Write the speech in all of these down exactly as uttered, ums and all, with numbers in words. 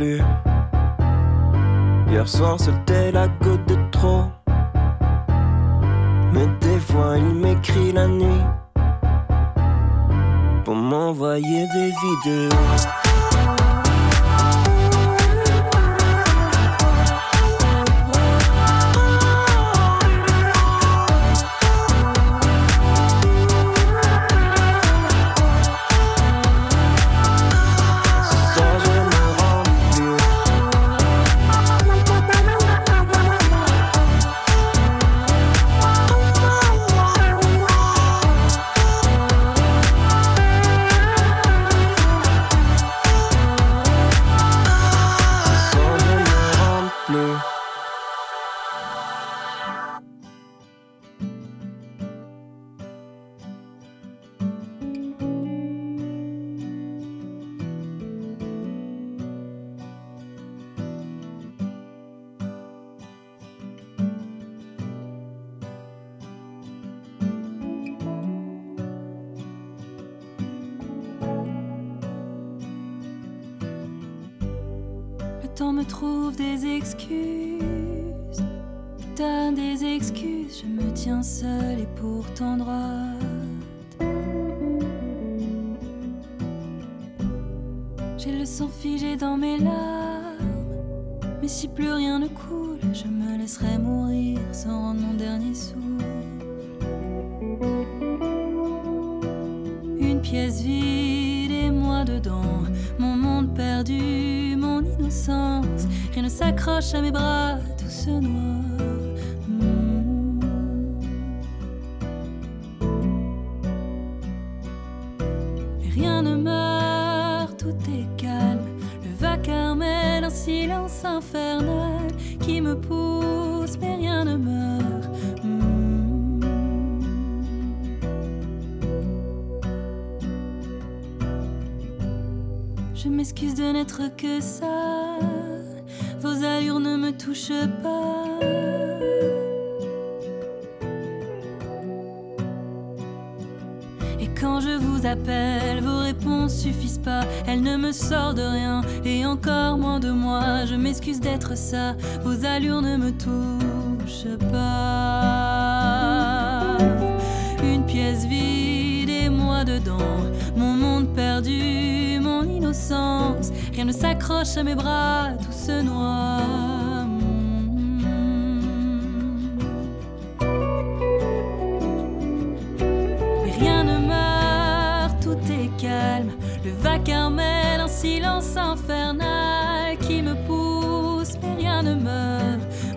plus. Hier soir c'était la goutte de trop. Mais des fois il m'écrit la nuit pour m'envoyer des vidéos. Le temps me trouve des excuses, t'as des excuses, je me tiens seule et pourtant droite. J'ai le sang figé dans mes larmes, mais si plus rien ne coule, je me laisserai mourir sans rendre mon dernier souffle. Une pièce vide et moi dedans, mon monde perdu, mon innocence. Rien ne s'accroche à mes bras, tout se noie. Mmh. Mais rien ne meurt, tout est calme. Le vacarme mène un silence infernal qui me pousse, mais rien ne meurt. Mmh. Je m'excuse de n'être que ça, vos allures ne me touchent pas. Et quand je vous appelle, vos réponses suffisent pas. Elles ne me sortent de rien, et encore moins de moi. Je m'excuse d'être ça, vos allures ne me touchent pas. Une pièce vide et moi dedans, mon monde perdu, mon innocence. Rien ne s'accroche à mes bras, tout se noie. Mais rien ne meurt, tout est calme. Le vacarme mène un silence infernal qui me pousse, mais rien ne meurt.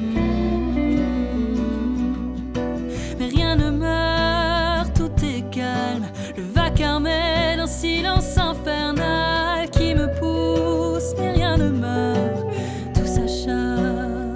Mais rien ne meurt, tout est calme. Le vacarme mène un silence infernal qui me pousse, mais rien ne meurt, tout s'acharne.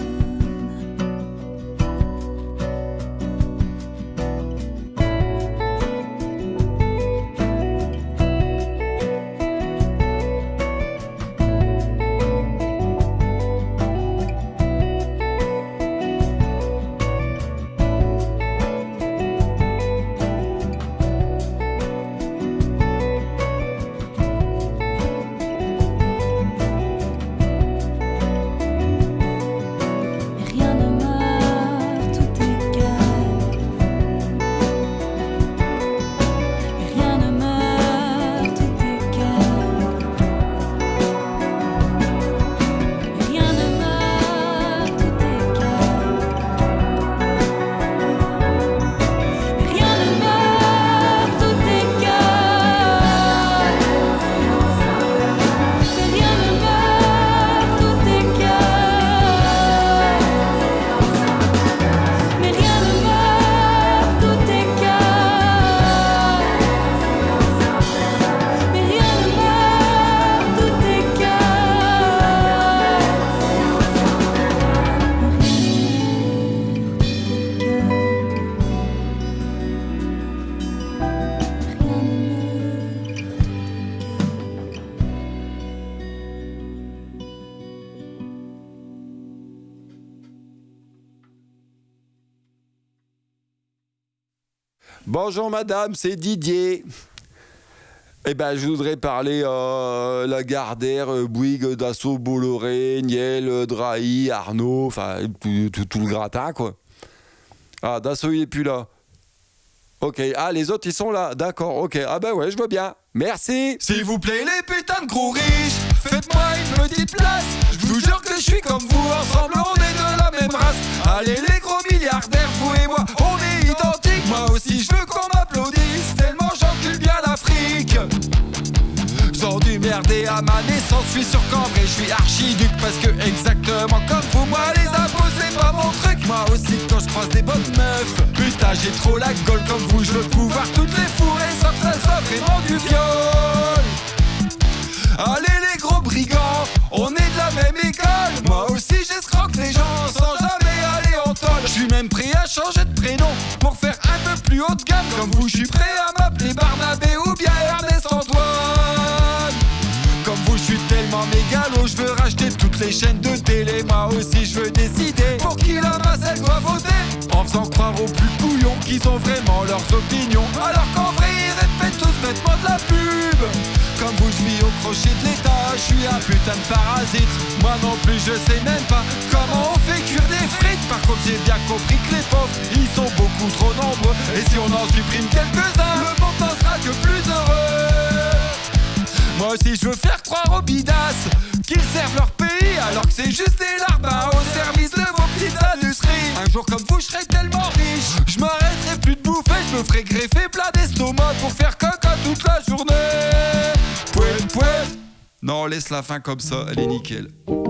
Bonjour madame, c'est Didier. Eh ben, je voudrais parler euh, Lagardère, euh, Bouygues, Dassault, Bolloré, Niel, euh, Drahi, Arnaud, enfin tout, tout, tout le gratin quoi. Ah, Dassault il est plus là. Ok, ah les autres ils sont là, d'accord, ok, ah ben ouais je vois bien, merci. S'il vous plaît les putains de gros riches, faites-moi une petite place. Je vous jure que je suis comme vous, ensemble on est de la même race. Allez les gros milliardaires, vous et moi, on est identiques. Moi aussi je veux qu'on m'applaudisse, tellement j'encule bien l'Afrique. Sans du merder à ma naissance, je suis sur Cambre et je suis archiduc. Parce que exactement comme vous, moi les impôts c'est pas mon truc. Moi aussi quand je croise des bonnes meufs, putain j'ai trop la gueule comme vous. Je veux pouvoir toutes les fourrer sans que ça soit vraiment du viol. Allez les gros brigands, on est de la même école. Moi aussi j'escroque les gens sans jamais aller en tôle. Je suis même prêt à changer de prénom pour faire un peu plus haut de gamme. Comme vous je suis prêt à m'appeler Barnabé ou bien Ernest Antoine. Comme vous je suis tellement mégalo, je veux racheter toutes les chaînes de télé. Moi aussi je veux décider pour qui la masse elle doit voter, en faisant croire aux plus couillons qu'ils ont vraiment leurs opinions, alors qu'en vrai ils répètent tous bêtement de la pub. Comme vous je vis au crochet de l'état, je suis un putain de parasite. Moi non plus je sais même pas comment on fait cuire des frites. Par contre j'ai bien compris que les pauvres ils sont beaucoup trop nombreux, et si on en supprime quelques-uns, le monde n'en sera que plus heureux. Moi aussi je veux faire croire aux bidasses qu'ils servent leur pays, alors que c'est juste des larbins au service de vos petites industries. Un jour comme vous je serai tellement riche, je m'arrêterai plus de bouffer, je me ferai greffer plein d'estomac pour faire caca toute la journée. Pouet pouet. Non, laisse la fin comme ça, elle est nickel.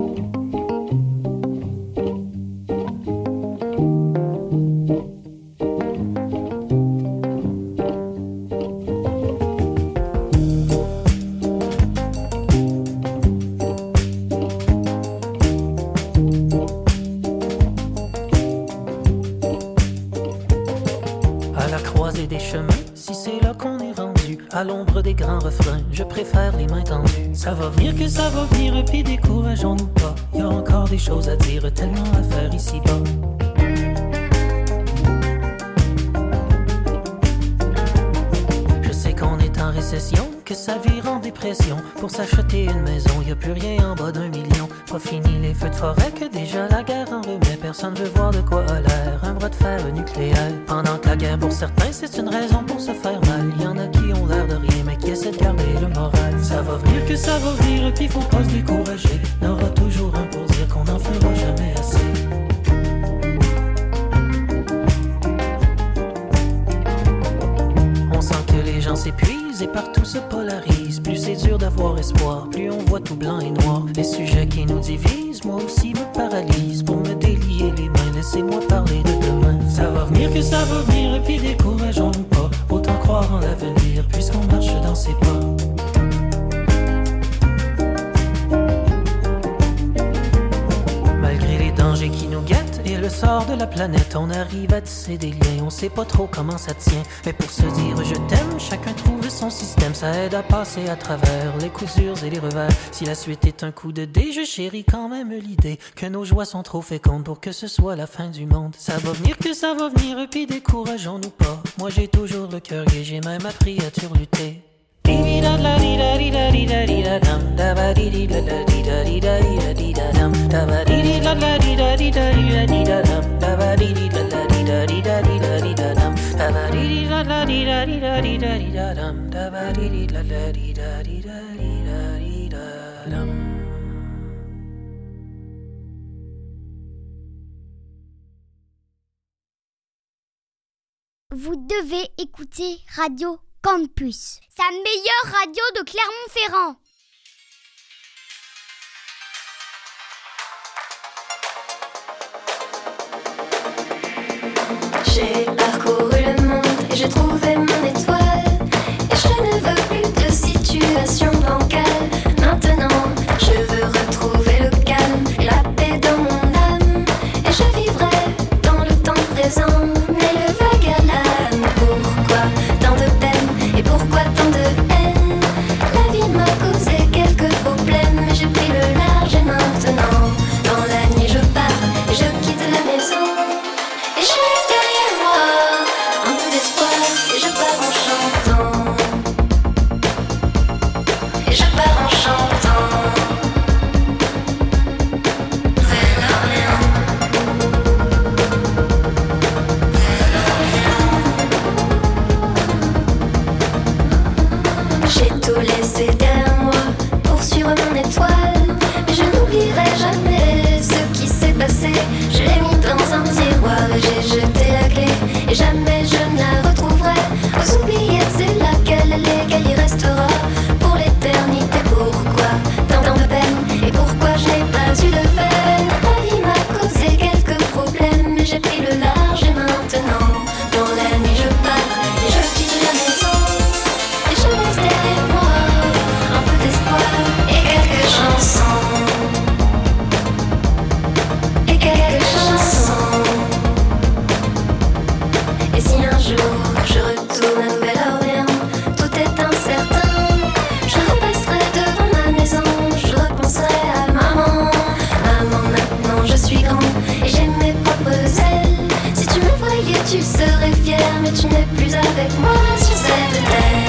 À l'ombre des grands refrains, je préfère les mains tendues. Ça va venir que ça va venir, puis décourageons-nous pas. Y a encore des choses à dire, tellement à faire ici-bas. Je sais qu'on est en récession, que ça vire en dépression. Pour s'acheter une maison, y a plus rien en bas d'un million. Pas fini les feux de forêt, que déjà la guerre en remet. Personne veut voir de quoi a l'air un bras de fer nucléaire. Pendant que la guerre pour certains c'est une raison pour se faire mal. Y en a qui ont l'air de rien mais qui essaient de garder le moral. Ça va venir que ça va venir, et puis faut pas se décourager. N'aura toujours un pour dire qu'on n'en fera jamais assez. On sent que les gens s'épuisent et partout se polarisent. Plus c'est dur d'avoir espoir, plus on voit tout blanc et noir. Les sujets qui nous divisent, moi aussi me paralysent. Pour me délier les mains, laissez-moi parler de demain. Ça va venir que ça va venir, et puis décourageons-nous pas. Autant croire en l'avenir, puisqu'on marche dans ses pas. Malgré les dangers qui nous guettent et le sort de la planète, on arrive à tisser des liens. On sait pas trop comment ça tient, mais pour se dire je t'aime, chacun trouve son système. Ça aide à passer à travers les coups durs et les revers. Si la suite est un coup de dé, je chéris quand même l'idée que nos joies sont trop fécondes pour que ce soit la fin du monde. Ça va venir que ça va venir, et puis décourageons-nous pas. Moi j'ai toujours le cœur gai, j'ai même appris à turluter. Vous devez écouter Radio Campus, sa meilleure radio de Clermont-Ferrand. J'ai parcouru le monde et j'ai trouvé mon étoile. Et je ne veux plus de situation bancale. Maintenant, je veux retrouver le calme, la paix dans mon âme. Et je vivrai dans le temps présent. Mais le vague à l'âme, pourquoi tant de peine et pourquoi tant de haine? La vie m'a causé quelques problèmes, mais j'ai pris le large et maintenant, dans la nuit je pars et je quitte la maison. Et je laisse derrière moi un peu d'espoir et je pars en chantant. tu n'es plus avec moi sur cette terre.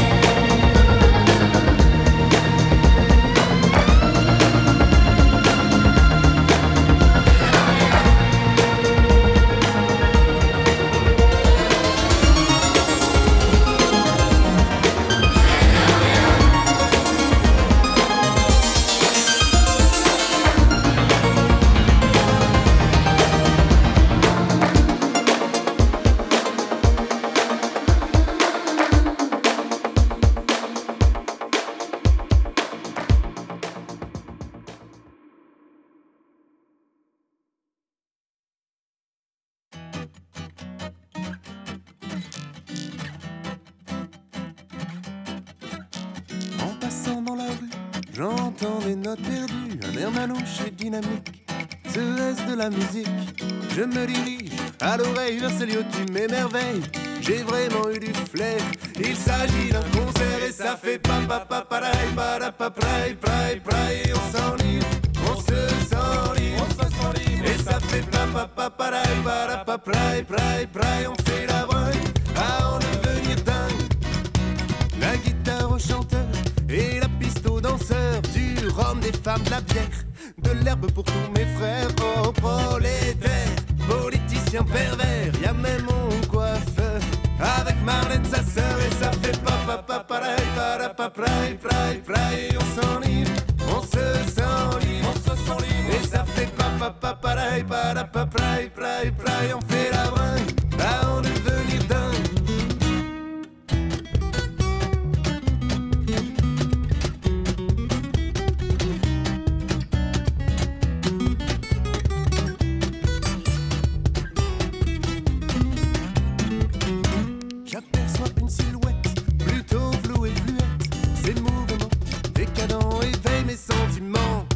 J'entends des notes perdues, un air manouche et dynamique. Serait-ce de la musique? Je me dirige à l'oreille vers ce lieu qui m'émerveille. J'ai vraiment eu du flair. Il s'agit d'un concert et ça fait pa pa pa pareil, pa pa praï, praï, praï. On s'enlise, on se sent libre, on se sent libre. Et ça fait pa pa pa pareil, pa pa praï, praï, praï. On fait la bringue à en devenir dingue. La guitare au chanteur et la piste aux danseurs, du rhum, des femmes, de la bière, de l'herbe pour tous mes frères. Oh prolétaires, politiciens pervers, y'a même mon coiffeur avec Marlène sa sœur. Et ça fait pa pa pa pareil, pa pa praï, praï, praï. On s'enlise, on se sent libre, on se sent libre. Et ça fait pa pa pa pareil, pa pa praï, praï, praï. On fait la bringue à en devenir dingue. J'aperçois une silhouette plutôt floue et fluette. Ses mouvements décadents éveillent mes sentiments.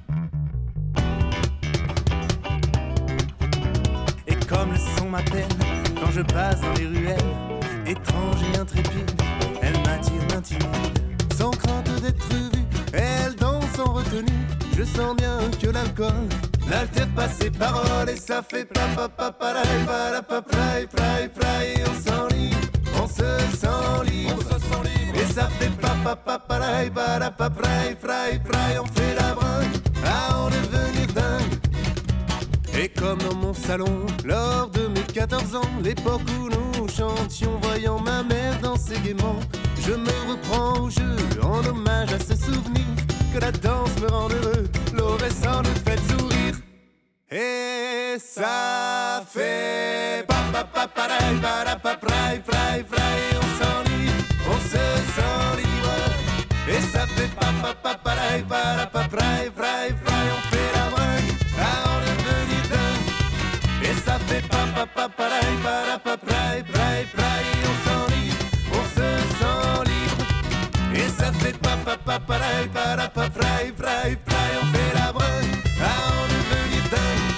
Et comme le son m'appelle quand je passe dans les ruelles, étrange et intrépide, elle m'attire, m'intimide. Sans crainte d'être vue, elle danse en retenue. Je sens bien que l'alcool n'altère pas ses paroles. Et ça fait pa pa pa pareil, pa pa praï, praï, praï. On s'enlise, on se sent libre, on se sent libre. Et ça fait pa pa pa pareil, pa pa praï, praï, praï. On fait la bringue à en devenir dingue. Et comme dans mon salon, lors de mes quatorze ans, l'époque où nous chantions, voyant ma mère danser gaiement, je me reprends au jeu en hommage à ce souvenir. Que la danse me rend heureux, l'aurait sans doute fait sourire. Et ça fait pa pa pa pareil, pa pa praï, praï, praï. On s'enlise, on se sent libre. Et ça fait pa pa pa pareil, pa pa praï, praï, praï. On fait la bringue à en devenir dingue. Et ça fait pa pa pa pareil, pa pa praï, praï, praï. On s'enlise, on se sent libre. Et ça fait pa pa pa pareil, pa pa praï, praï, praï. On fait la bringue à en devenir dingue.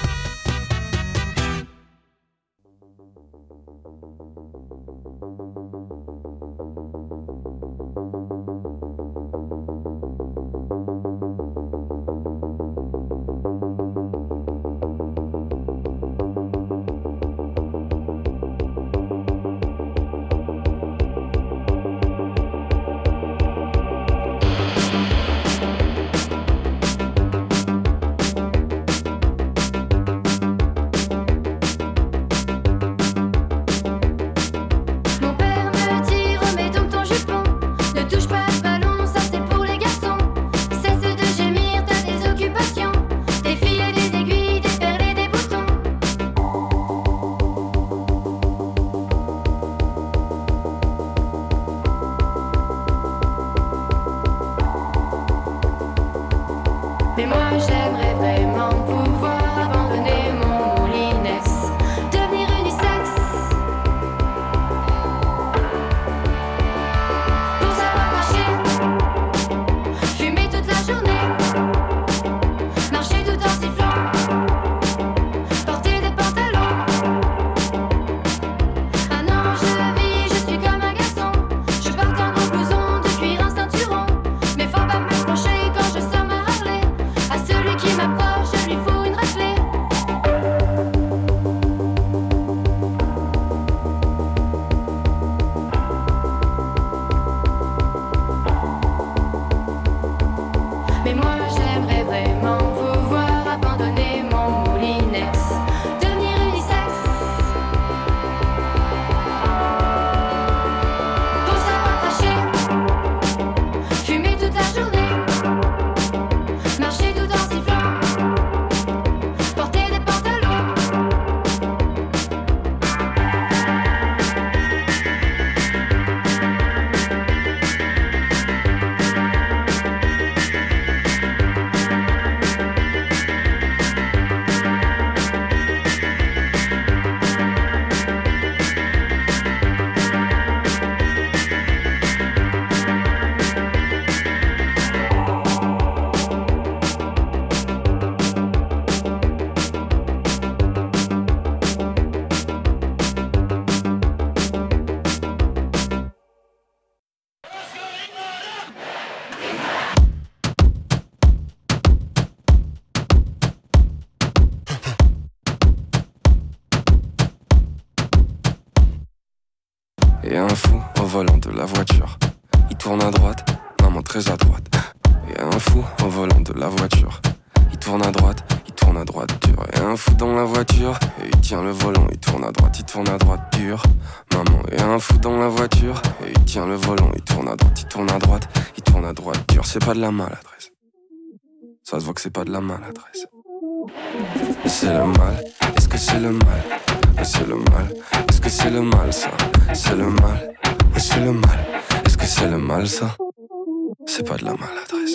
Et un fou au volant de la voiture. Il tourne à droite, maman très à droite. Et un fou au volant de la voiture. Il tourne à droite, il tourne à droite dur. Et un fou dans la voiture, et il tient le volant. Il tourne à droite, il tourne à droite dur. Maman, et un fou dans la voiture, et il tient le volant. Il tourne à droite, il tourne à droite, il tourne à droite dur. C'est pas de la maladresse. Ça se voit que c'est pas de la maladresse. Et c'est le mal, est-ce que c'est le mal? Et c'est le mal, est-ce que c'est le mal ça? C'est le mal, et c'est le mal. Est-ce que c'est le mal ça? C'est pas de la maladresse.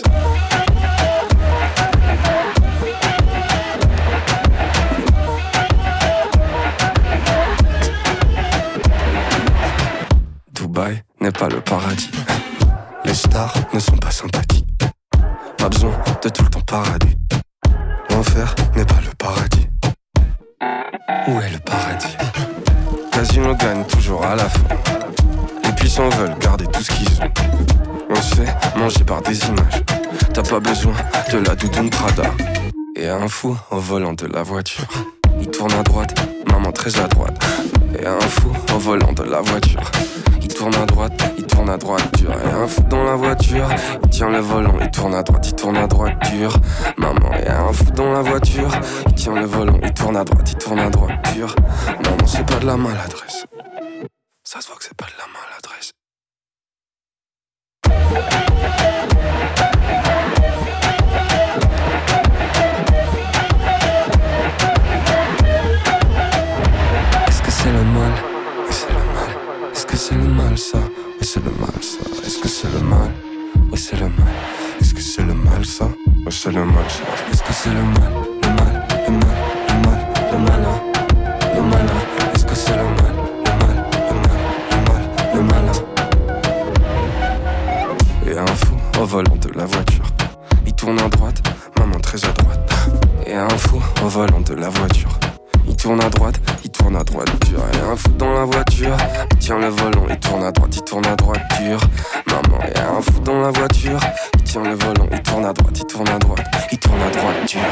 Dubaï n'est pas le paradis. Les stars ne sont pas sympathiques. Pas besoin de tout le temps paradis. L'enfer n'est pas le paradis. Où est le paradis? Casino gagne toujours à la fin. Les puissants veulent garder tout ce qu'ils ont. On se fait manger par des images. T'as pas besoin de la doudoune Prada. Et un fou au volant de la voiture. Il tourne à droite, maman très à droite. Et un fou au volant de la voiture. Il tourne à droite, il tourne à droite dur. Et un fou dans la voiture, il tient le volant. Il tourne à droite, il tourne à droite dur. Maman, et un fou dans la voiture, il tient le volant. Il tourne à droite, il tourne à droite dur. Maman, c'est pas de la maladresse. Ça se voit que c'est pas de la maladresse. Est-ce que c'est le mal? Oui, c'est le mal. Est-ce que c'est le mal ça? Oui, c'est le mal ça. Est-ce que c'est le mal? Oui, c'est le mal. Est-ce que c'est le mal ça? Oui, c'est le mal ça. Est-ce que c'est le mal? Le mal, le mal, le mal, le malin, le malin. Est-ce que c'est le mal? Le mal, le mal, le mal, le malin. Et un fou au volant de la voiture. Il tourne à droite, maman très à droite. Et un fou au volant de la voiture. Il tourne à droite, il tourne à droite dur. Et un fou dans la voiture, il tient le volant. Il tourne à droite, il tourne à droite dur. Maman, et un fou dans la voiture, il tient le volant. Il tourne à droite, il tourne à droite, il tourne à droite dur.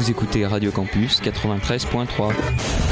Vous écoutez Radio Campus quatre-vingt-treize point trois.